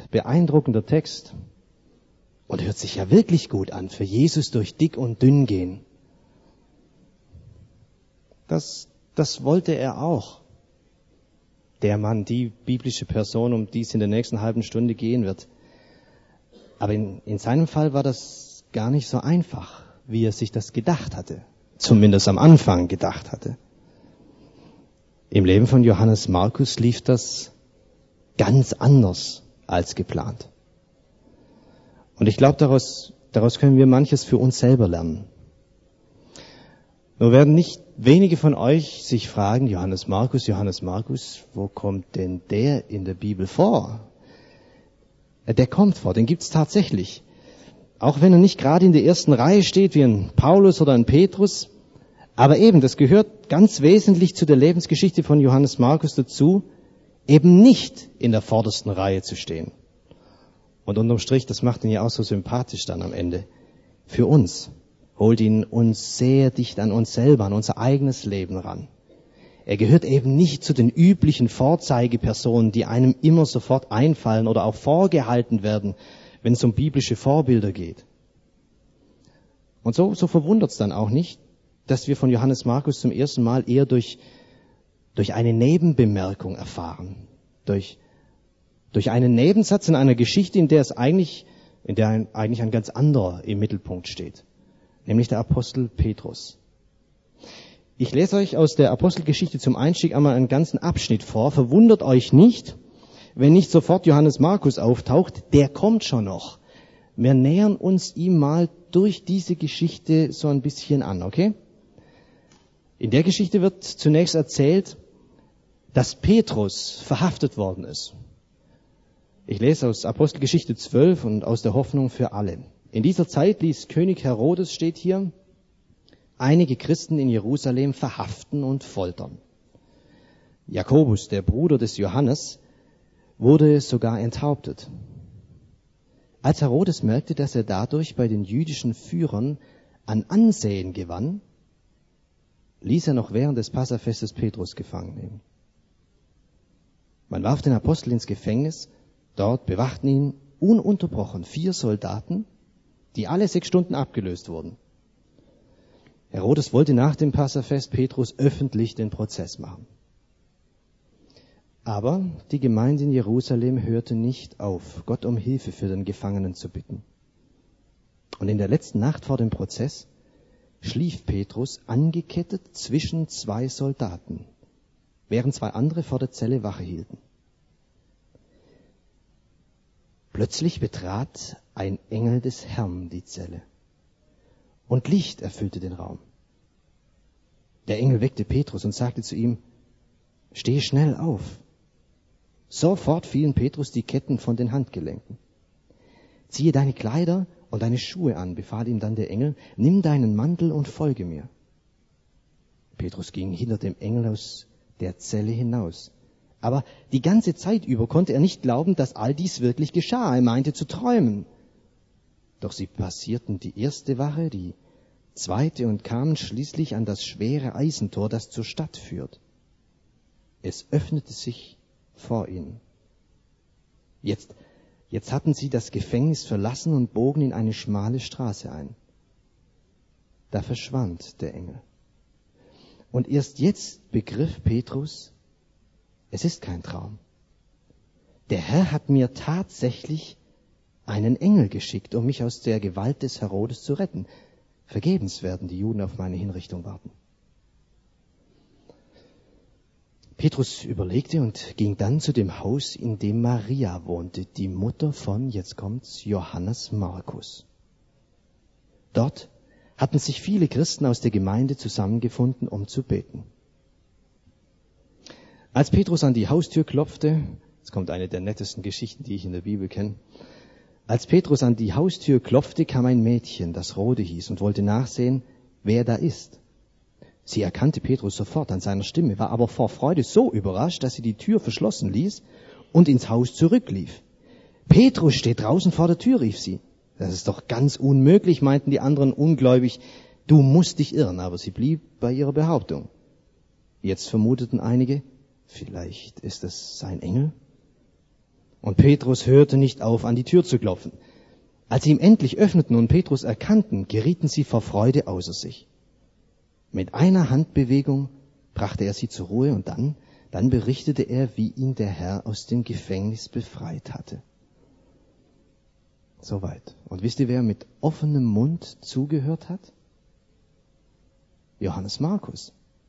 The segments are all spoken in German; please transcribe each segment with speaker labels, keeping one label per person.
Speaker 1: beeindruckender Text und hört sich ja wirklich gut an, für Jesus durch dick und dünn gehen. Das wollte er auch. Der Mann, die biblische Person, um die es in der nächsten halben Stunde gehen wird. Aber in seinem Fall war das gar nicht so einfach, wie er sich das gedacht hatte. Zumindest am Anfang gedacht hatte. Im Leben von Johannes Markus lief das ganz anders als geplant. Und ich glaube, daraus können wir manches für uns selber lernen. Nur werden nicht wenige von euch sich fragen, Johannes Markus, wo kommt denn der in der Bibel vor? Der kommt vor, den gibt's tatsächlich. Auch wenn er nicht gerade in der ersten Reihe steht, wie ein Paulus oder ein Petrus. Aber eben, das gehört ganz wesentlich zu der Lebensgeschichte von Johannes Markus dazu, eben nicht in der vordersten Reihe zu stehen. Und unterm Strich, das macht ihn ja auch so sympathisch dann am Ende. Für uns. Holt ihn uns sehr dicht an uns selber, an unser eigenes Leben ran. Er gehört eben nicht zu den üblichen Vorzeigepersonen, die einem immer sofort einfallen oder auch vorgehalten werden, wenn es um biblische Vorbilder geht. Und so verwundert es dann auch nicht, dass wir von Johannes Markus zum ersten Mal eher durch eine Nebenbemerkung erfahren. Durch einen Nebensatz in einer Geschichte, in der eigentlich ein ganz anderer im Mittelpunkt steht. Nämlich der Apostel Petrus. Ich lese euch aus der Apostelgeschichte zum Einstieg einmal einen ganzen Abschnitt vor. Verwundert euch nicht, wenn nicht sofort Johannes Markus auftaucht. Der kommt schon noch. Wir nähern uns ihm mal durch diese Geschichte so ein bisschen an, okay? In der Geschichte wird zunächst erzählt, dass Petrus verhaftet worden ist. Ich lese aus Apostelgeschichte 12 und aus der Hoffnung für alle. In dieser Zeit ließ König Herodes, steht hier, einige Christen in Jerusalem verhaften und foltern. Jakobus, der Bruder des Johannes, wurde sogar enthauptet. Als Herodes merkte, dass er dadurch bei den jüdischen Führern an Ansehen gewann, ließ er noch während des Passafestes Petrus gefangen nehmen. Man warf den Apostel ins Gefängnis, dort bewachten ihn ununterbrochen 4 Soldaten, die alle 6 Stunden abgelöst wurden. Herodes wollte nach dem Passafest Petrus öffentlich den Prozess machen. Aber die Gemeinde in Jerusalem hörte nicht auf, Gott um Hilfe für den Gefangenen zu bitten. Und in der letzten Nacht vor dem Prozess schlief Petrus angekettet zwischen 2 Soldaten, während 2 andere vor der Zelle Wache hielten. Plötzlich betrat ein Engel des Herrn die Zelle und Licht erfüllte den Raum. Der Engel weckte Petrus und sagte zu ihm, steh schnell auf. Sofort fielen Petrus die Ketten von den Handgelenken. Ziehe deine Kleider und deine Schuhe an, befahl ihm dann der Engel, nimm deinen Mantel und folge mir. Petrus ging hinter dem Engel aus der Zelle hinaus. Aber die ganze Zeit über konnte er nicht glauben, dass all dies wirklich geschah. Er meinte zu träumen. Doch sie passierten die erste Wache, die zweite und kamen schließlich an das schwere Eisentor, das zur Stadt führt. Es öffnete sich vor ihnen. Jetzt hatten sie das Gefängnis verlassen und bogen in eine schmale Straße ein. Da verschwand der Engel. Und erst jetzt begriff Petrus, es ist kein Traum. Der Herr hat mir tatsächlich einen Engel geschickt, um mich aus der Gewalt des Herodes zu retten. Vergebens werden die Juden auf meine Hinrichtung warten. Petrus überlegte und ging dann zu dem Haus, in dem Maria wohnte, die Mutter von, jetzt kommt's, Johannes Markus. Dort hatten sich viele Christen aus der Gemeinde zusammengefunden, um zu beten. Als Petrus an die Haustür klopfte, jetzt kommt eine der nettesten Geschichten, die ich in der Bibel kenne. Als Petrus an die Haustür klopfte, kam ein Mädchen, das Rode hieß, und wollte nachsehen, wer da ist. Sie erkannte Petrus sofort an seiner Stimme, war aber vor Freude so überrascht, dass sie die Tür verschlossen ließ und ins Haus zurücklief. Petrus steht draußen vor der Tür, rief sie. Das ist doch ganz unmöglich, meinten die anderen ungläubig. Du musst dich irren, aber sie blieb bei ihrer Behauptung. Jetzt vermuteten einige, vielleicht ist es sein Engel. Und Petrus hörte nicht auf, an die Tür zu klopfen. Als sie ihm endlich öffneten und Petrus erkannten, gerieten sie vor Freude außer sich. Mit einer Handbewegung brachte er sie zur Ruhe und dann berichtete er, wie ihn der Herr aus dem Gefängnis befreit hatte. Soweit. Und wisst ihr, wer mit offenem Mund zugehört hat? Johannes Markus.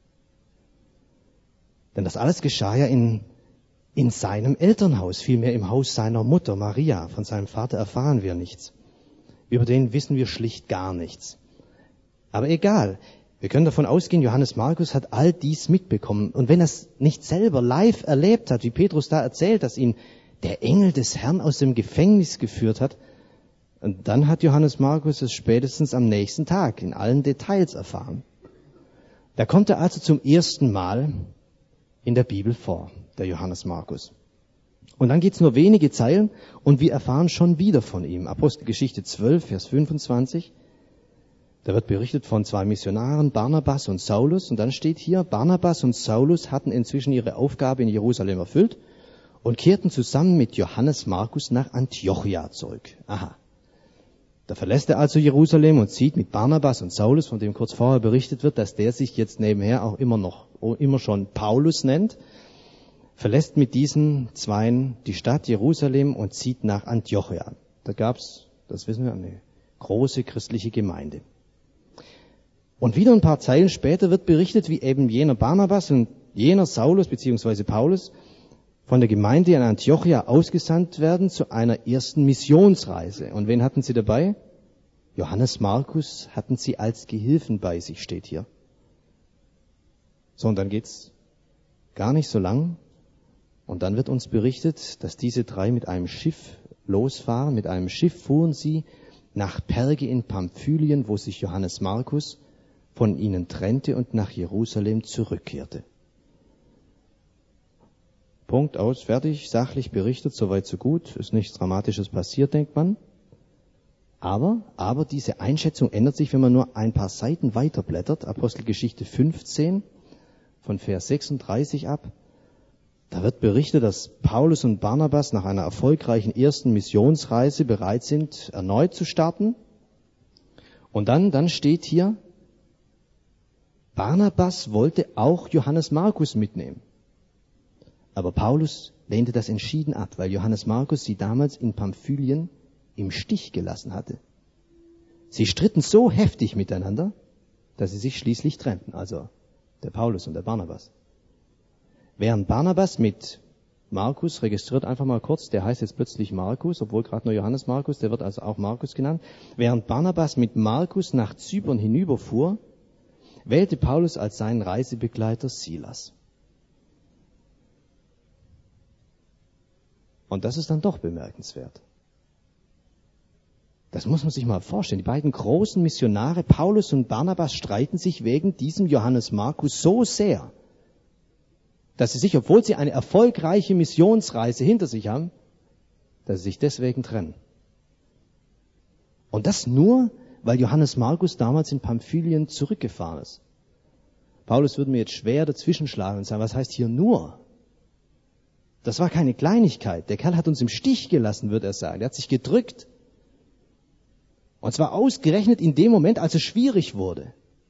Speaker 1: Denn das alles geschah ja in seinem Elternhaus, vielmehr im Haus seiner Mutter Maria. Von seinem Vater erfahren wir nichts. Über den wissen wir schlicht gar nichts. Aber egal, wir können davon ausgehen, Johannes Markus hat all dies mitbekommen. Und wenn er es nicht selber live erlebt hat, wie Petrus da erzählt, dass ihn der Engel des Herrn aus dem Gefängnis geführt hat, dann hat Johannes Markus es spätestens am nächsten Tag in allen Details erfahren. Da kommt er also zum ersten Mal in der Bibel vor, der Johannes Markus. Und dann geht's nur wenige Zeilen und wir erfahren schon wieder von ihm. Apostelgeschichte 12, Vers 25. Da wird berichtet von 2 Missionaren, Barnabas und Saulus. Und dann steht hier, Barnabas und Saulus hatten inzwischen ihre Aufgabe in Jerusalem erfüllt und kehrten zusammen mit Johannes Markus nach Antiochia zurück. Aha. Da verlässt er also Jerusalem und zieht mit Barnabas und Saulus, von dem kurz vorher berichtet wird, dass der sich jetzt nebenher auch immer schon Paulus nennt, verlässt mit diesen Zweien die Stadt Jerusalem und zieht nach Antiochia. Da gab's, das wissen wir, eine große christliche Gemeinde. Und wieder ein paar Zeilen später wird berichtet, wie eben jener Barnabas und jener Saulus bzw. Paulus von der Gemeinde in Antiochia ausgesandt werden zu einer ersten Missionsreise. Und wen hatten sie dabei? Johannes Markus hatten sie als Gehilfen bei sich, steht hier. So, und dann geht's gar nicht so lang. Und dann wird uns berichtet, dass diese 3 mit einem Schiff losfahren. Mit einem Schiff fuhren sie nach Perge in Pamphylien, wo sich Johannes Markus von ihnen trennte und nach Jerusalem zurückkehrte. Punkt, aus, fertig, sachlich berichtet, soweit so gut, ist nichts Dramatisches passiert, denkt man. Aber diese Einschätzung ändert sich, wenn man nur ein paar Seiten weiterblättert. Apostelgeschichte 15, von Vers 36 ab. Da wird berichtet, dass Paulus und Barnabas nach einer erfolgreichen ersten Missionsreise bereit sind, erneut zu starten. Und dann steht hier, Barnabas wollte auch Johannes Markus mitnehmen. Aber Paulus lehnte das entschieden ab, weil Johannes Markus sie damals in Pamphylien im Stich gelassen hatte. Sie stritten so heftig miteinander, dass sie sich schließlich trennten, also der Paulus und der Barnabas. Während Barnabas mit Markus, registriert einfach mal kurz, der heißt jetzt plötzlich Markus, obwohl gerade nur Johannes Markus, der wird also auch Markus genannt. Während Barnabas mit Markus nach Zypern hinüberfuhr, wählte Paulus als seinen Reisebegleiter Silas. Und das ist dann doch bemerkenswert. Das muss man sich mal vorstellen. Die beiden großen Missionare, Paulus und Barnabas, streiten sich wegen diesem Johannes Markus so sehr, dass sie sich, obwohl sie eine erfolgreiche Missionsreise hinter sich haben, dass sie sich deswegen trennen. Und das nur, weil Johannes Markus damals in Pamphylien zurückgefahren ist. Paulus würde mir jetzt schwer dazwischenschlagen und sagen, was heißt hier nur? Das war keine Kleinigkeit. Der Kerl hat uns im Stich gelassen, würde er sagen. Er hat sich gedrückt. Und zwar ausgerechnet in dem Moment, als es schwierig wurde.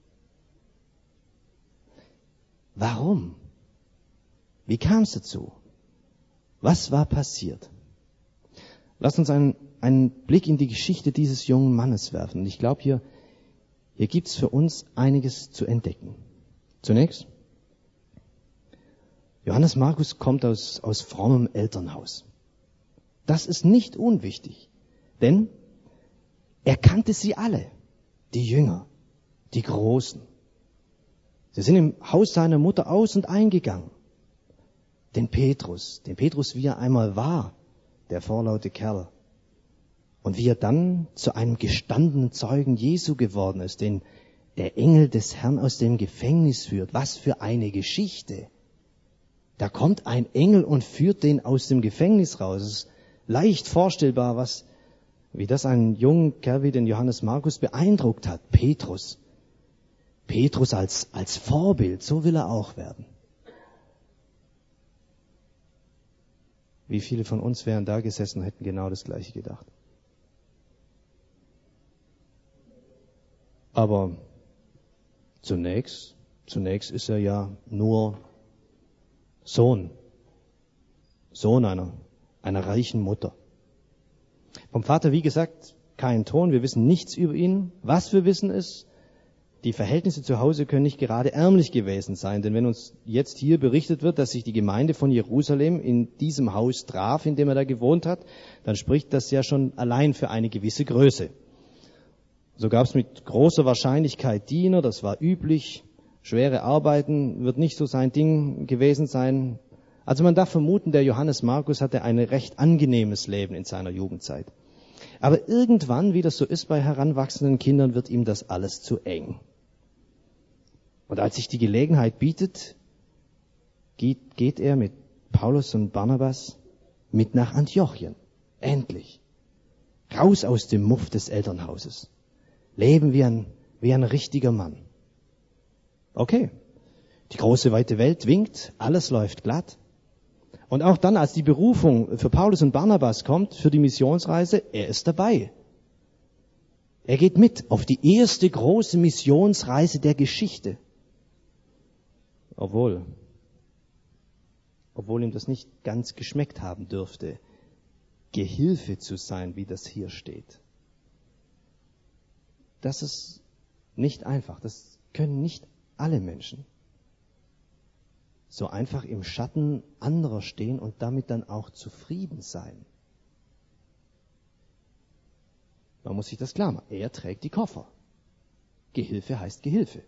Speaker 1: Warum? Wie kam es dazu? Was war passiert? Lasst uns einen Blick in die Geschichte dieses jungen Mannes werfen. Und ich glaube, hier gibt es für uns einiges zu entdecken. Zunächst, Johannes Markus kommt aus frommem Elternhaus. Das ist nicht unwichtig, denn er kannte sie alle, die Jünger, die Großen. Sie sind im Haus seiner Mutter aus- und eingegangen. Den Petrus, wie er einmal war, der vorlaute Kerl. Und wie er dann zu einem gestandenen Zeugen Jesu geworden ist, den der Engel des Herrn aus dem Gefängnis führt. Was für eine Geschichte! Da kommt ein Engel und führt den aus dem Gefängnis raus. Es ist leicht vorstellbar, wie das einen jungen Kerl wie den Johannes Markus beeindruckt hat. Petrus als Vorbild, so will er auch werden. Wie viele von uns wären da gesessen und hätten genau das Gleiche gedacht? Aber zunächst ist er ja nur Sohn einer reichen Mutter. Vom Vater, wie gesagt, kein Ton, wir wissen nichts über ihn. Was wir wissen ist, die Verhältnisse zu Hause können nicht gerade ärmlich gewesen sein, denn wenn uns jetzt hier berichtet wird, dass sich die Gemeinde von Jerusalem in diesem Haus traf, in dem er da gewohnt hat, dann spricht das ja schon allein für eine gewisse Größe. So gab es mit großer Wahrscheinlichkeit Diener, das war üblich. Schwere Arbeiten wird nicht so sein Ding gewesen sein. Also man darf vermuten, der Johannes Markus hatte ein recht angenehmes Leben in seiner Jugendzeit. Aber irgendwann, wie das so ist bei heranwachsenden Kindern, wird ihm das alles zu eng. Und als sich die Gelegenheit bietet, geht er mit Paulus und Barnabas mit nach Antiochien. Endlich. Raus aus dem Muff des Elternhauses. Leben wie ein richtiger Mann. Okay. Die große weite Welt winkt, alles läuft glatt. Und auch dann, als die Berufung für Paulus und Barnabas kommt, für die Missionsreise, er ist dabei. Er geht mit auf die erste große Missionsreise der Geschichte. Obwohl ihm das nicht ganz geschmeckt haben dürfte, Gehilfe zu sein, wie das hier steht. Das ist nicht einfach. Das können nicht alle Menschen. So einfach im Schatten anderer stehen und damit dann auch zufrieden sein. Man muss sich das klar machen. Er trägt die Koffer. Gehilfe heißt Gehilfe.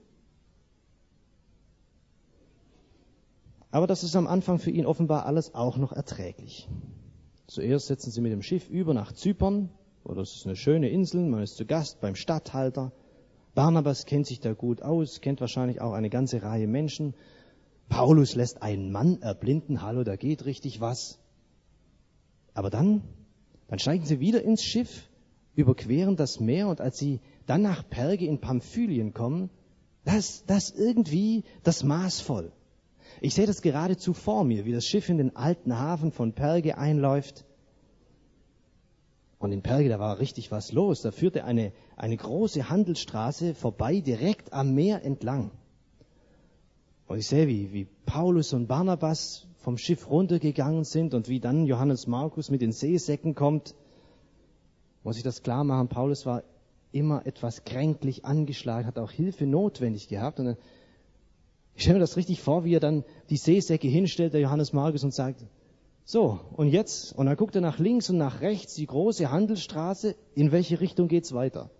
Speaker 1: Aber das ist am Anfang für ihn offenbar alles auch noch erträglich. Zuerst setzen sie mit dem Schiff über nach Zypern. Das ist eine schöne Insel, man ist zu Gast beim Statthalter. Barnabas kennt sich da gut aus, kennt wahrscheinlich auch eine ganze Reihe Menschen. Paulus lässt einen Mann erblinden, hallo, da geht richtig was. Aber dann steigen sie wieder ins Schiff, überqueren das Meer und als sie dann nach Perge in Pamphylien kommen, das irgendwie das Maß voll. Ich sehe das geradezu vor mir, wie das Schiff in den alten Hafen von Perge einläuft. Und in Perge, da war richtig was los. Da führte eine große Handelsstraße vorbei, direkt am Meer entlang. Und ich sehe, wie Paulus und Barnabas vom Schiff runtergegangen sind und wie dann Johannes Markus mit den Seesäcken kommt. Muss ich das klar machen, Paulus war immer etwas kränklich angeschlagen, hat auch Hilfe notwendig gehabt. Und dann, ich stelle mir das richtig vor, wie er dann die Seesäcke hinstellt, der Johannes Markus, und sagt, so, und jetzt? Und dann guckt er nach links und nach rechts, die große Handelsstraße, in welche Richtung geht's weiter?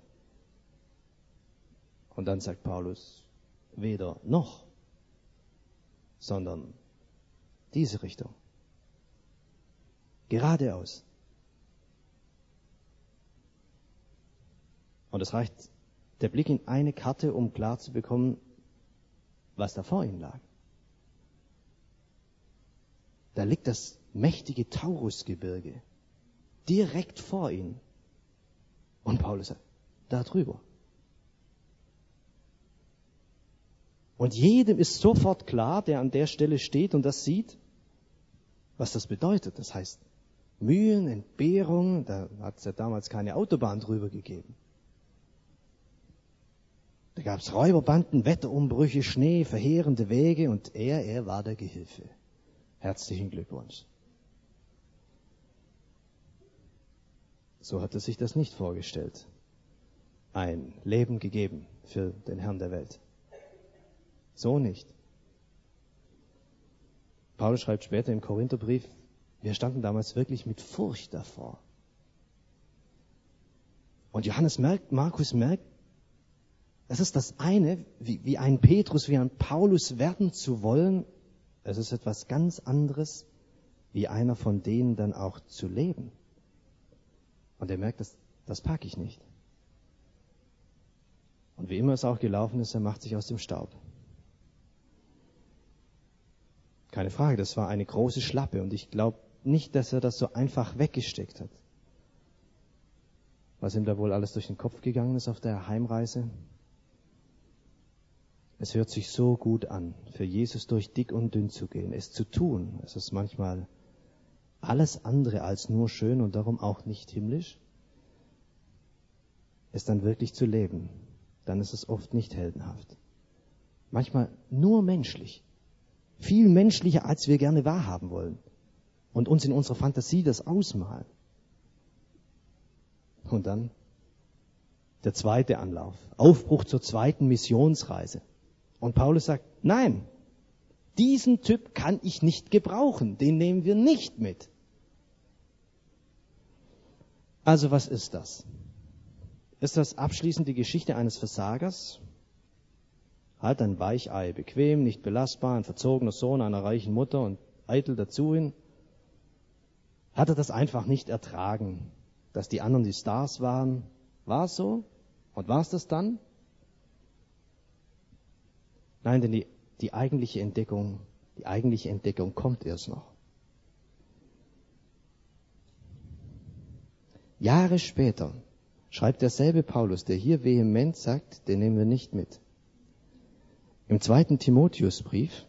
Speaker 1: Und dann sagt Paulus, weder noch, sondern diese Richtung. Geradeaus. Und es reicht der Blick in eine Karte, um klar zu bekommen, was da vor ihm lag. Da liegt das mächtige Taurusgebirge direkt vor ihnen. Und Paulus sagt, da drüber. Und jedem ist sofort klar, der an der Stelle steht und das sieht, was das bedeutet. Das heißt, Mühen, Entbehrungen, da hat es ja damals keine Autobahn drüber gegeben. Da gab es Räuberbanden, Wetterumbrüche, Schnee, verheerende Wege und er war der Gehilfe. Herzlichen Glückwunsch. So hat er sich das nicht vorgestellt. Ein Leben gegeben für den Herrn der Welt. So nicht. Paulus schreibt später im Korintherbrief, wir standen damals wirklich mit Furcht davor. Und Markus merkt, das ist das eine, wie ein Petrus, wie ein Paulus werden zu wollen. Es ist etwas ganz anderes, wie einer von denen dann auch zu leben. Und er merkt, das packe ich nicht. Und wie immer es auch gelaufen ist, er macht sich aus dem Staub. Keine Frage, das war eine große Schlappe und ich glaube nicht, dass er das so einfach weggesteckt hat. Was ihm da wohl alles durch den Kopf gegangen ist auf der Heimreise. Es hört sich so gut an, für Jesus durch dick und dünn zu gehen, es zu tun. Es ist manchmal alles andere als nur schön und darum auch nicht himmlisch, es dann wirklich zu leben, dann ist es oft nicht heldenhaft. Manchmal nur menschlich. Viel menschlicher, als wir gerne wahrhaben wollen. Und uns in unserer Fantasie das ausmalen. Und dann der zweite Anlauf. Aufbruch zur zweiten Missionsreise. Und Paulus sagt, nein, diesen Typ kann ich nicht gebrauchen. Den nehmen wir nicht mit. Also was ist das? Ist das abschließend die Geschichte eines Versagers? Halt ein Weichei, bequem, nicht belastbar, ein verzogener Sohn einer reichen Mutter und eitel dazu hin. Hat er das einfach nicht ertragen, dass die anderen die Stars waren? War es so? Und war es das dann? Nein, denn die eigentliche Entdeckung kommt erst noch. Jahre später schreibt derselbe Paulus, der hier vehement sagt, den nehmen wir nicht mit. Im 2. Timotheusbrief,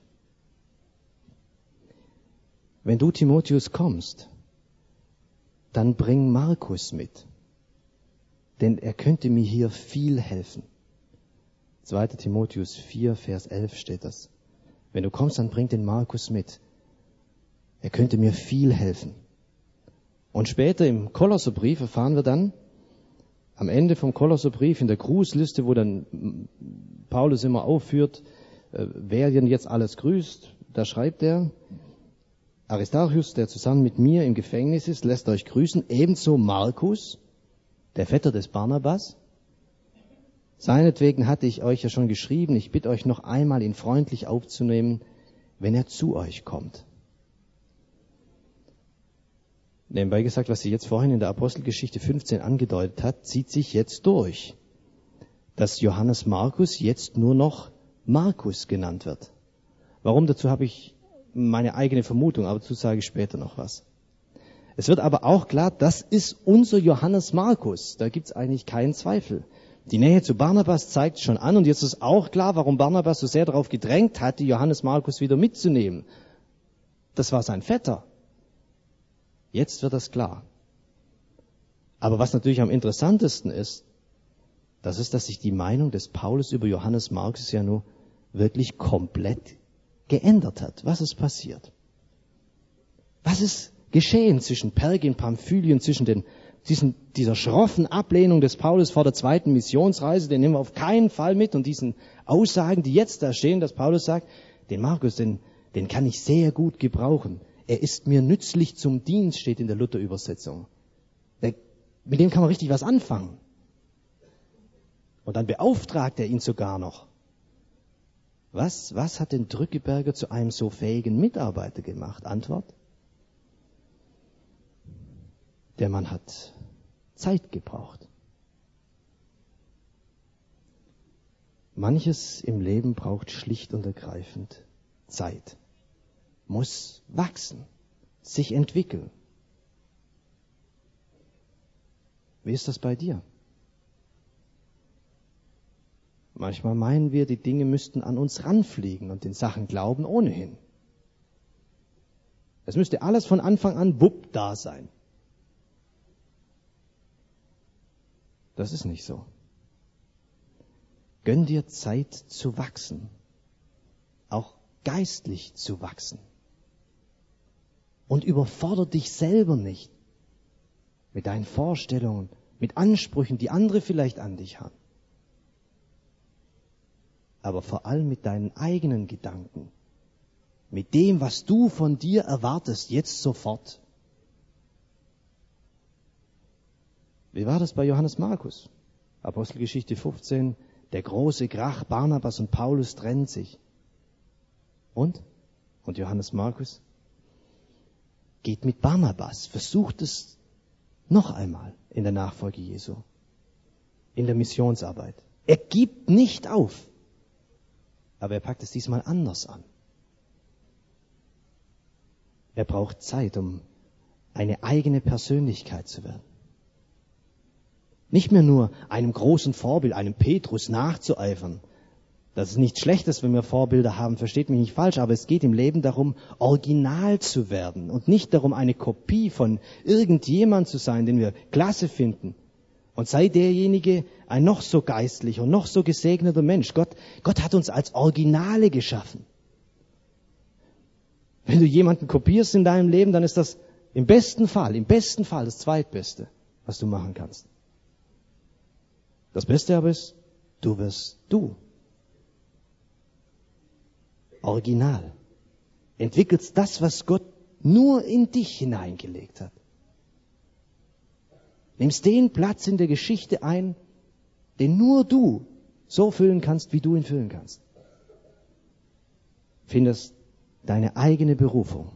Speaker 1: wenn du Timotheus kommst, dann bring Markus mit, denn er könnte mir hier viel helfen. 2. Timotheus 4, Vers 11 steht das. Wenn du kommst, dann bring den Markus mit. Er könnte mir viel helfen. Und später im Kolosserbrief erfahren wir dann, am Ende vom Kolosserbrief in der Grußliste, wo dann Paulus immer aufführt, wer denn jetzt alles grüßt, da schreibt er, Aristarchus, der zusammen mit mir im Gefängnis ist, lässt euch grüßen, ebenso Markus, der Vetter des Barnabas. Seinetwegen hatte ich euch ja schon geschrieben, ich bitte euch noch einmal, ihn freundlich aufzunehmen, wenn er zu euch kommt. Nebenbei gesagt, was sie jetzt vorhin in der Apostelgeschichte 15 angedeutet hat, zieht sich jetzt durch. Dass Johannes Markus jetzt nur noch Markus genannt wird. Warum? Dazu habe ich meine eigene Vermutung, aber dazu sage ich später noch was. Es wird aber auch klar, das ist unser Johannes Markus. Da gibt es eigentlich keinen Zweifel. Die Nähe zu Barnabas zeigt schon an und jetzt ist auch klar, warum Barnabas so sehr darauf gedrängt hat, die Johannes Markus wieder mitzunehmen. Das war sein Vetter. Jetzt wird das klar. Aber was natürlich am interessantesten ist, das ist, dass sich die Meinung des Paulus über Johannes Markus ja nur wirklich komplett geändert hat. Was ist passiert? Was ist geschehen zwischen Perge und Pamphylien, zwischen dieser schroffen Ablehnung des Paulus vor der zweiten Missionsreise, den nehmen wir auf keinen Fall mit, und diesen Aussagen, die jetzt da stehen, dass Paulus sagt, den Markus, den kann ich sehr gut gebrauchen. Er ist mir nützlich zum Dienst, steht in der Luther-Übersetzung. Mit dem kann man richtig was anfangen. Und dann beauftragt er ihn sogar noch. Was hat den Drückeberger zu einem so fähigen Mitarbeiter gemacht? Antwort: Der Mann hat Zeit gebraucht. Manches im Leben braucht schlicht und ergreifend Zeit. Muss wachsen, sich entwickeln. Wie ist das bei dir? Manchmal meinen wir, die Dinge müssten an uns ranfliegen und den Sachen glauben ohnehin. Es müsste alles von Anfang an wupp da sein. Das ist nicht so. Gönn dir Zeit zu wachsen, auch geistlich zu wachsen. Und überfordere dich selber nicht mit deinen Vorstellungen, mit Ansprüchen, die andere vielleicht an dich haben. Aber vor allem mit deinen eigenen Gedanken, mit dem, was du von dir erwartest, jetzt sofort. Wie war das bei Johannes Markus? Apostelgeschichte 15, der große Krach, Barnabas und Paulus trennen sich. Und Johannes Markus geht mit Barnabas, versucht es noch einmal in der Nachfolge Jesu, in der Missionsarbeit. Er gibt nicht auf, aber er packt es diesmal anders an. Er braucht Zeit, um eine eigene Persönlichkeit zu werden. Nicht mehr nur einem großen Vorbild, einem Petrus nachzueifern, Das ist nichts Schlechtes, wenn wir Vorbilder haben, versteht mich nicht falsch, aber es geht im Leben darum, original zu werden und nicht darum, eine Kopie von irgendjemand zu sein, den wir klasse finden. Und sei derjenige ein noch so geistlicher und noch so gesegneter Mensch. Gott hat uns als Originale geschaffen. Wenn du jemanden kopierst in deinem Leben, dann ist das im besten Fall das Zweitbeste, was du machen kannst. Das Beste aber ist, du wirst du. Original. Entwickelst das, was Gott nur in dich hineingelegt hat. Nimmst den Platz in der Geschichte ein, den nur du so füllen kannst, wie du ihn füllen kannst. Findest deine eigene Berufung.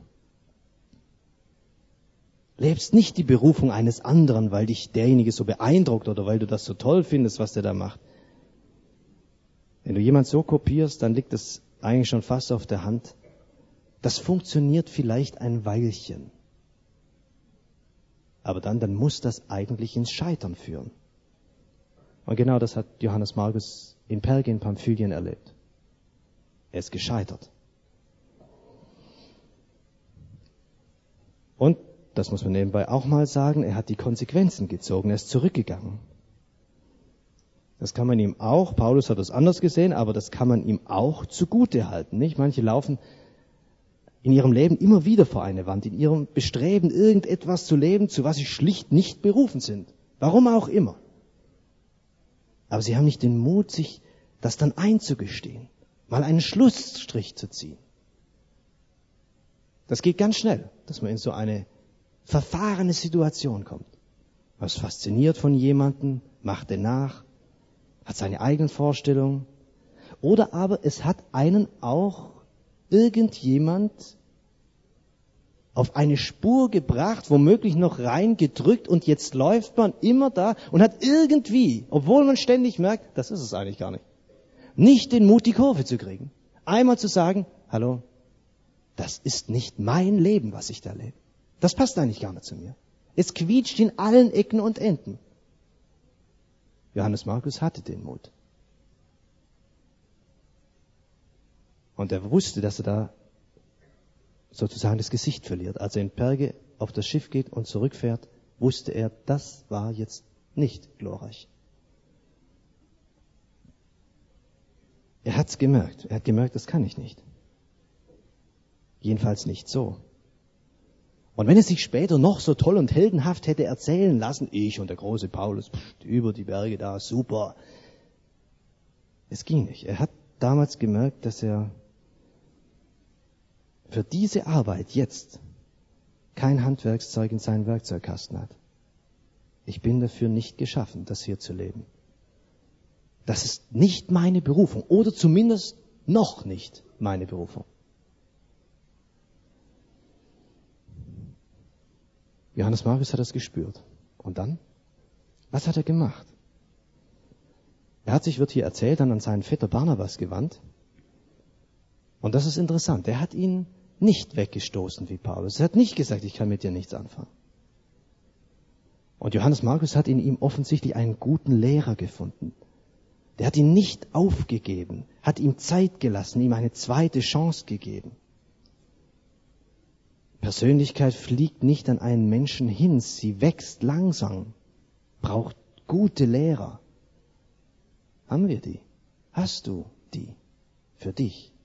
Speaker 1: Lebst nicht die Berufung eines anderen, weil dich derjenige so beeindruckt oder weil du das so toll findest, was der da macht. Wenn du jemand so kopierst, dann liegt es eigentlich schon fast auf der Hand. Das funktioniert vielleicht ein Weilchen. Aber dann muss das eigentlich ins Scheitern führen. Und genau das hat Johannes Markus in Perge in Pamphylien erlebt. Er ist gescheitert. Und, das muss man nebenbei auch mal sagen, er hat die Konsequenzen gezogen, er ist zurückgegangen. Das kann man ihm auch, Paulus hat das anders gesehen, aber das kann man ihm auch zugute halten, nicht? Manche laufen in ihrem Leben immer wieder vor eine Wand, in ihrem Bestreben, irgendetwas zu leben, zu was sie schlicht nicht berufen sind. Warum auch immer. Aber sie haben nicht den Mut, sich das dann einzugestehen, mal einen Schlussstrich zu ziehen. Das geht ganz schnell, dass man in so eine verfahrene Situation kommt. Man ist fasziniert von jemandem, macht den nach, hat seine eigenen Vorstellungen. Oder aber es hat einen auch irgendjemand auf eine Spur gebracht, womöglich noch reingedrückt und jetzt läuft man immer da und hat irgendwie, obwohl man ständig merkt, das ist es eigentlich gar nicht den Mut, die Kurve zu kriegen. Einmal zu sagen, hallo, das ist nicht mein Leben, was ich da lebe. Das passt eigentlich gar nicht zu mir. Es quietscht in allen Ecken und Enden. Johannes Markus hatte den Mut. Und er wusste, dass er da sozusagen das Gesicht verliert. Als er in Perge auf das Schiff geht und zurückfährt, wusste er, das war jetzt nicht glorreich. Er hat's gemerkt. Er hat gemerkt, das kann ich nicht. Jedenfalls nicht so. Und wenn er sich später noch so toll und heldenhaft hätte erzählen lassen, ich und der große Paulus, über die Berge da, super. Es ging nicht. Er hat damals gemerkt, dass er für diese Arbeit jetzt kein Handwerkszeug in seinem Werkzeugkasten hat. Ich bin dafür nicht geschaffen, das hier zu leben. Das ist nicht meine Berufung oder zumindest noch nicht meine Berufung. Johannes Markus hat das gespürt. Und dann? Was hat er gemacht? Er hat sich, wird hier erzählt, dann an seinen Vetter Barnabas gewandt. Und das ist interessant. Er hat ihn nicht weggestoßen wie Paulus. Er hat nicht gesagt, ich kann mit dir nichts anfangen. Und Johannes Markus hat in ihm offensichtlich einen guten Lehrer gefunden. Der hat ihn nicht aufgegeben, hat ihm Zeit gelassen, ihm eine zweite Chance gegeben. Persönlichkeit fliegt nicht an einen Menschen hin, sie wächst langsam, braucht gute Lehrer. Haben wir die? Hast du die für dich?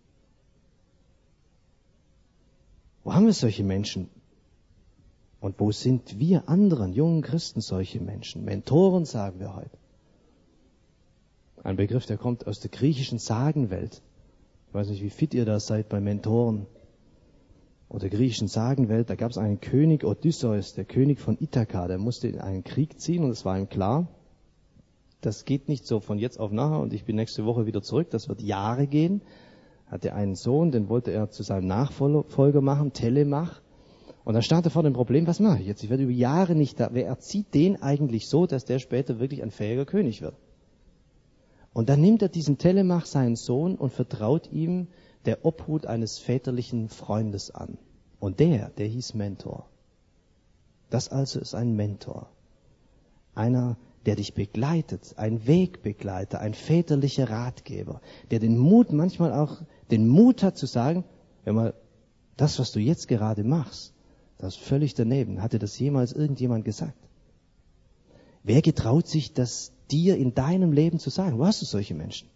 Speaker 1: Wo haben wir solche Menschen? Und wo sind wir anderen jungen Christen solche Menschen? Mentoren sagen wir heute. Ein Begriff, der kommt aus der griechischen Sagenwelt. Ich weiß nicht, wie fit ihr da seid bei Mentoren. Oder griechischen Sagenwelt, da gab es einen König, Odysseus, der König von Ithaka, der musste in einen Krieg ziehen und es war ihm klar, das geht nicht so von jetzt auf nachher und ich bin nächste Woche wieder zurück, das wird Jahre gehen. Hatte einen Sohn, den wollte er zu seinem Nachfolger machen, Telemach. Und dann stand er vor dem Problem, was mache ich jetzt? Ich werde über Jahre nicht da, wer erzieht den eigentlich so, dass der später wirklich ein fähiger König wird? Und dann nimmt er diesen Telemach, seinen Sohn, und vertraut ihm der Obhut eines väterlichen Freundes an. Und der hieß Mentor. Das also ist ein Mentor. Einer, der dich begleitet, ein Wegbegleiter, ein väterlicher Ratgeber, der den Mut, manchmal auch den Mut hat zu sagen, hör mal, das, was du jetzt gerade machst, das ist völlig daneben. Hatte das jemals irgendjemand gesagt? Wer getraut sich, das dir in deinem Leben zu sagen? Wo hast du solche Menschen?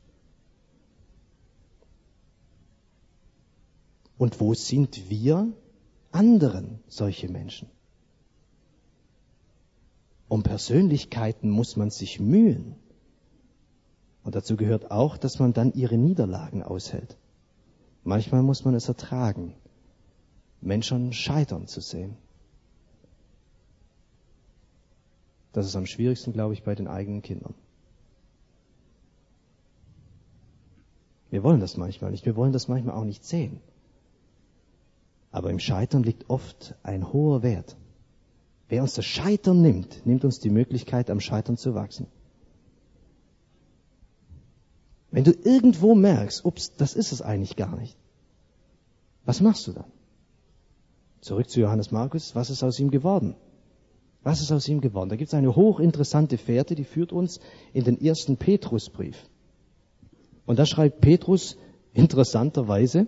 Speaker 1: Und wo sind wir anderen solche Menschen? Um Persönlichkeiten muss man sich mühen. Und dazu gehört auch, dass man dann ihre Niederlagen aushält. Manchmal muss man es ertragen, Menschen scheitern zu sehen. Das ist am schwierigsten, glaube ich, bei den eigenen Kindern. Wir wollen das manchmal nicht, wir wollen das manchmal auch nicht sehen. Aber im Scheitern liegt oft ein hoher Wert. Wer uns das Scheitern nimmt, nimmt uns die Möglichkeit, am Scheitern zu wachsen. Wenn du irgendwo merkst, ups, das ist es eigentlich gar nicht, was machst du dann? Zurück zu Johannes Markus, was ist aus ihm geworden? Was ist aus ihm geworden? Da gibt es eine hochinteressante Fährte, die führt uns in den 1. Petrusbrief. Und da schreibt Petrus interessanterweise,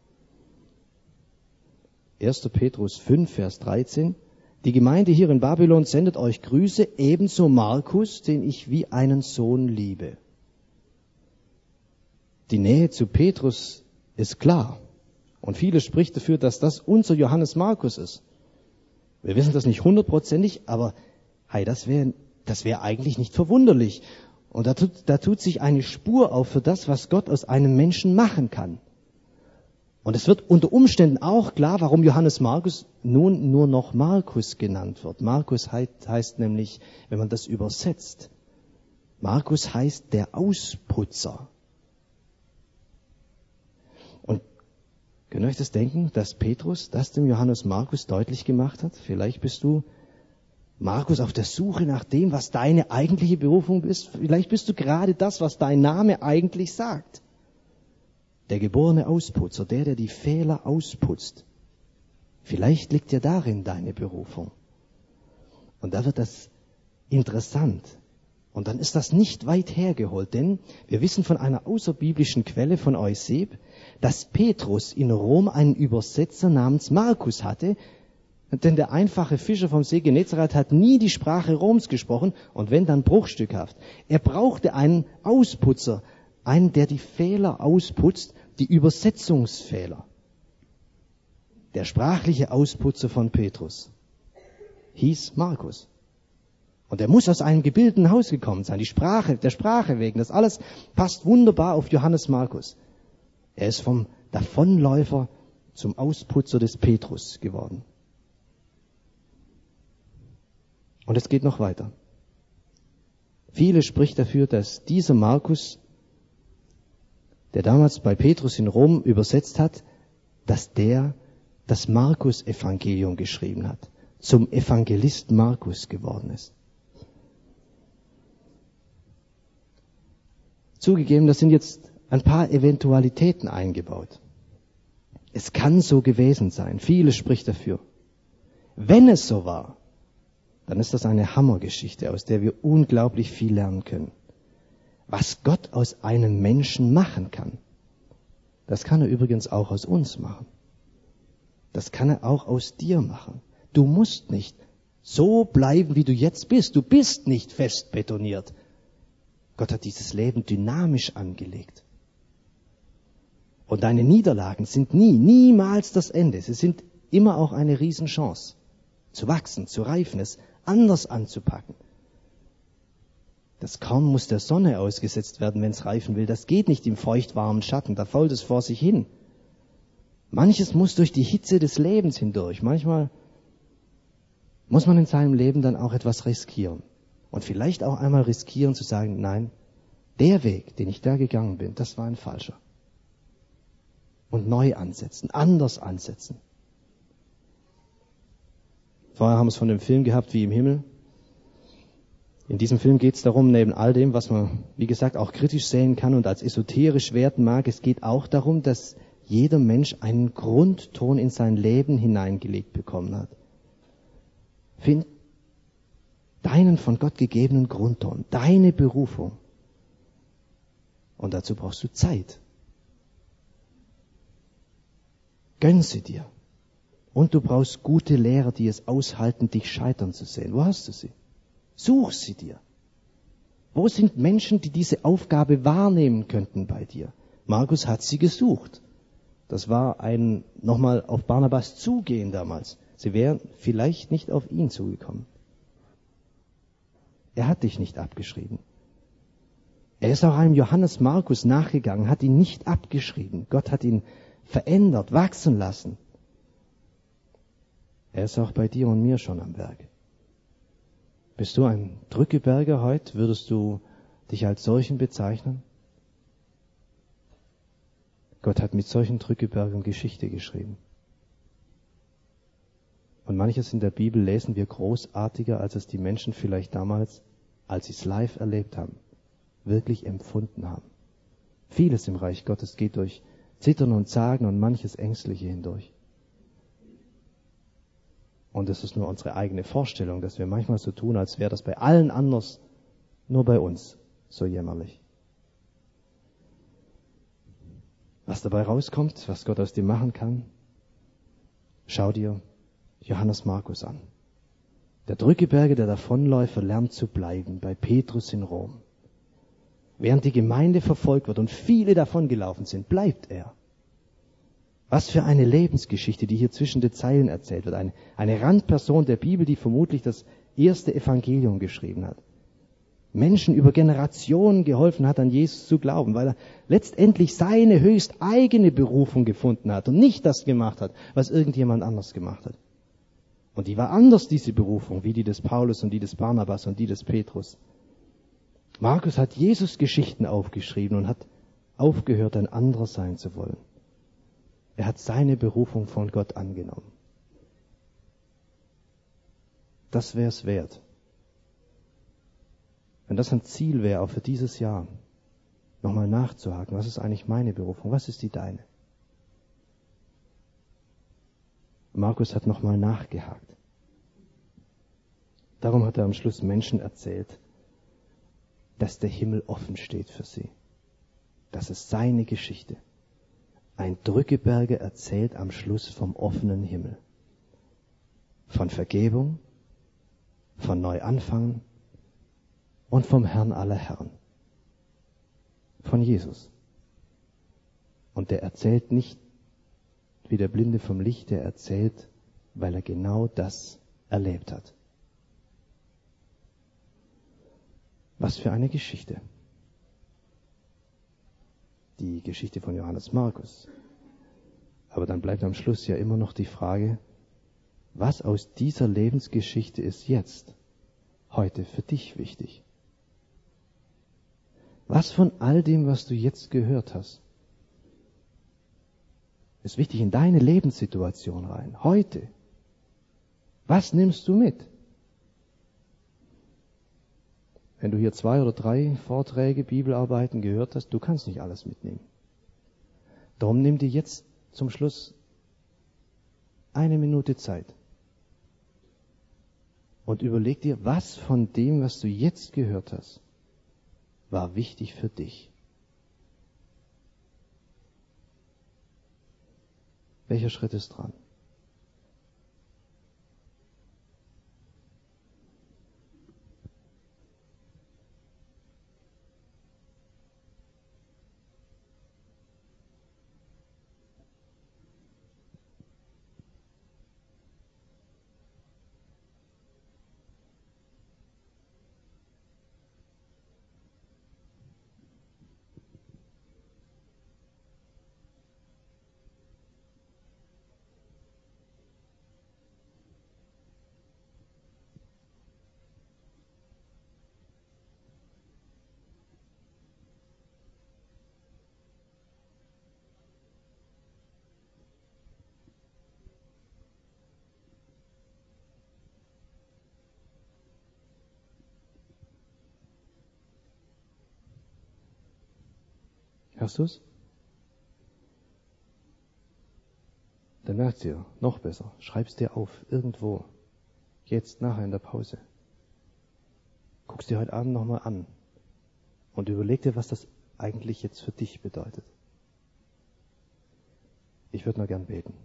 Speaker 1: 1. Petrus 5, Vers 13, die Gemeinde hier in Babylon sendet euch Grüße, ebenso Markus, den ich wie einen Sohn liebe. Die Nähe zu Petrus ist klar. Und vieles spricht dafür, dass das unser Johannes Markus ist. Wir wissen das nicht 100%, aber hey, das wäre eigentlich nicht verwunderlich. Und da tut sich eine Spur auf für das, was Gott aus einem Menschen machen kann. Und es wird unter Umständen auch klar, warum Johannes Markus nun nur noch Markus genannt wird. Markus heißt nämlich, wenn man das übersetzt, Markus heißt der Ausputzer. Und könnt ihr euch das denken, dass Petrus das dem Johannes Markus deutlich gemacht hat? Vielleicht bist du, Markus, auf der Suche nach dem, was deine eigentliche Berufung ist. Vielleicht bist du gerade das, was dein Name eigentlich sagt. Der geborene Ausputzer, der die Fehler ausputzt. Vielleicht liegt ja darin deine Berufung. Und da wird das interessant. Und dann ist das nicht weit hergeholt, denn wir wissen von einer außerbiblischen Quelle von Euseb, dass Petrus in Rom einen Übersetzer namens Markus hatte, denn der einfache Fischer vom See Genezareth hat nie die Sprache Roms gesprochen und wenn, dann bruchstückhaft. Er brauchte einen Ausputzer, einen, der die Fehler ausputzt, die Übersetzungsfehler. Der sprachliche Ausputzer von Petrus hieß Markus. Und er muss aus einem gebildeten Haus gekommen sein, der Sprache wegen. Das alles passt wunderbar auf Johannes Markus. Er ist vom Davonläufer zum Ausputzer des Petrus geworden. Und es geht noch weiter. Vieles spricht dafür, dass dieser Markus, der damals bei Petrus in Rom übersetzt hat, dass der das Markus-Evangelium geschrieben hat, zum Evangelist Markus geworden ist. Zugegeben, da sind jetzt ein paar Eventualitäten eingebaut. Es kann so gewesen sein. Vieles spricht dafür. Wenn es so war, dann ist das eine Hammergeschichte, aus der wir unglaublich viel lernen können. Was Gott aus einem Menschen machen kann, das kann er übrigens auch aus uns machen. Das kann er auch aus dir machen. Du musst nicht so bleiben, wie du jetzt bist. Du bist nicht fest betoniert. Gott hat dieses Leben dynamisch angelegt. Und deine Niederlagen sind niemals das Ende. Sie sind immer auch eine Riesenchance, zu wachsen, zu reifen, es anders anzupacken. Das Korn muss der Sonne ausgesetzt werden, wenn es reifen will. Das geht nicht im feuchtwarmen Schatten, da fault es vor sich hin. Manches muss durch die Hitze des Lebens hindurch. Manchmal muss man in seinem Leben dann auch etwas riskieren. Und vielleicht auch einmal riskieren zu sagen, nein, der Weg, den ich da gegangen bin, das war ein falscher. Und neu ansetzen, anders ansetzen. Vorher haben wir es von dem Film gehabt, wie im Himmel. In diesem Film geht es darum, neben all dem, was man, wie gesagt, auch kritisch sehen kann und als esoterisch werten mag, es geht auch darum, dass jeder Mensch einen Grundton in sein Leben hineingelegt bekommen hat. deinen von Gott gegebenen Grundton, deine Berufung. Und dazu brauchst du Zeit. Gönn sie dir. Und du brauchst gute Lehrer, die es aushalten, dich scheitern zu sehen. Wo hast du sie? Such sie dir. Wo sind Menschen, die diese Aufgabe wahrnehmen könnten bei dir? Markus hat sie gesucht. Das war ein nochmal auf Barnabas zugehen damals. Sie wären vielleicht nicht auf ihn zugekommen. Er hat dich nicht abgeschrieben. Er ist auch einem Johannes Markus nachgegangen, hat ihn nicht abgeschrieben. Gott hat ihn verändert, wachsen lassen. Er ist auch bei dir und mir schon am Werk. Bist du ein Drückeberger heute? Würdest du dich als solchen bezeichnen? Gott hat mit solchen Drückebergern Geschichte geschrieben. Und manches in der Bibel lesen wir großartiger, als es die Menschen vielleicht damals, als sie es live erlebt haben, wirklich empfunden haben. Vieles im Reich Gottes geht durch Zittern und Zagen und manches Ängstliche hindurch. Und es ist nur unsere eigene Vorstellung, dass wir manchmal so tun, als wäre das bei allen anders, nur bei uns so jämmerlich. Was dabei rauskommt, was Gott aus dir machen kann, schau dir Johannes Markus an. Der Drückeberger, der Davonläufer, lernt zu bleiben bei Petrus in Rom. Während die Gemeinde verfolgt wird und viele davongelaufen sind, bleibt er. Was für eine Lebensgeschichte, die hier zwischen den Zeilen erzählt wird. Eine Randperson der Bibel, die vermutlich das erste Evangelium geschrieben hat. Menschen über Generationen geholfen hat, an Jesus zu glauben, weil er letztendlich seine höchst eigene Berufung gefunden hat und nicht das gemacht hat, was irgendjemand anders gemacht hat. Und die war anders, diese Berufung, wie die des Paulus und die des Barnabas und die des Petrus. Markus hat Jesus Geschichten aufgeschrieben und hat aufgehört, ein anderer sein zu wollen. Er hat seine Berufung von Gott angenommen. Das wäre es wert. Wenn das ein Ziel wäre, auch für dieses Jahr, nochmal nachzuhaken, was ist eigentlich meine Berufung, was ist die deine? Markus hat nochmal nachgehakt. Darum hat er am Schluss Menschen erzählt, dass der Himmel offen steht für sie. Das ist seine Geschichte. Ein Drückeberger erzählt am Schluss vom offenen Himmel. Von Vergebung, von Neuanfangen und vom Herrn aller Herren. Von Jesus. Und der erzählt nicht wie der Blinde vom Licht, der erzählt, weil er genau das erlebt hat. Was für eine Geschichte. Die Geschichte von Johannes Markus. Aber dann bleibt am Schluss ja immer noch die Frage, was aus dieser Lebensgeschichte ist jetzt, heute für dich wichtig? Was von all dem, was du jetzt gehört hast, ist wichtig in deine Lebenssituation rein, heute? Was nimmst du mit? Wenn du hier 2 oder 3 Vorträge, Bibelarbeiten gehört hast, du kannst nicht alles mitnehmen. Darum nimm dir jetzt zum Schluss 1 Minute Zeit und überleg dir, was von dem, was du jetzt gehört hast, war wichtig für dich. Welcher Schritt ist dran? Hörst du's? Dann merkt ihr, noch besser, schreib's dir auf, irgendwo, jetzt nachher in der Pause. Guck's dir heute Abend nochmal an und überleg dir, was das eigentlich jetzt für dich bedeutet. Ich würde noch gern beten.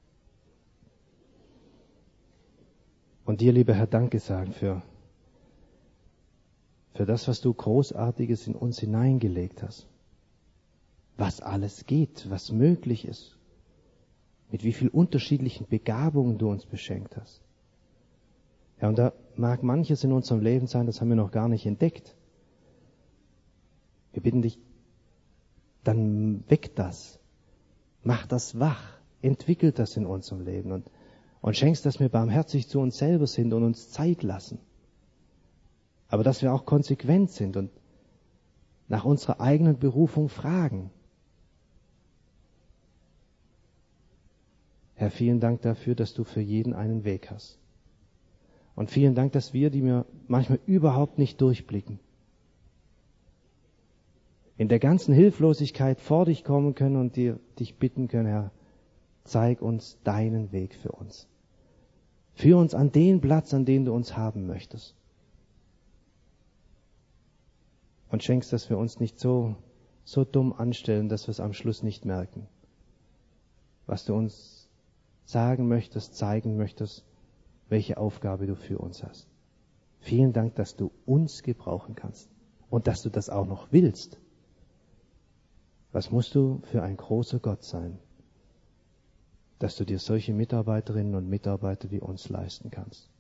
Speaker 1: Und dir, lieber Herr, Danke sagen für das, was du Großartiges in uns hineingelegt hast. Was alles geht, was möglich ist. Mit wie viel unterschiedlichen Begabungen du uns beschenkt hast. Ja, und da mag manches in unserem Leben sein, das haben wir noch gar nicht entdeckt. Wir bitten dich, dann weck das. Mach das wach. Entwickelt das in unserem Leben und schenkst, dass wir barmherzig zu uns selber sind und uns Zeit lassen. Aber dass wir auch konsequent sind und nach unserer eigenen Berufung fragen. Herr, vielen Dank dafür, dass du für jeden einen Weg hast. Und vielen Dank, dass wir, die wir manchmal überhaupt nicht durchblicken, in der ganzen Hilflosigkeit vor dich kommen können und dich bitten können, Herr, zeig uns deinen Weg für uns. Führ uns an den Platz, an den du uns haben möchtest. Und schenkst, dass wir uns nicht so dumm anstellen, dass wir es am Schluss nicht merken. Was du uns sagen möchtest, zeigen möchtest, welche Aufgabe du für uns hast. Vielen Dank, dass du uns gebrauchen kannst und dass du das auch noch willst. Was musst du für ein großer Gott sein, dass du dir solche Mitarbeiterinnen und Mitarbeiter wie uns leisten kannst?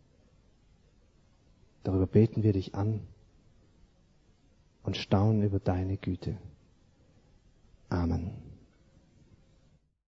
Speaker 1: Darüber beten wir dich an und staunen über deine Güte. Amen.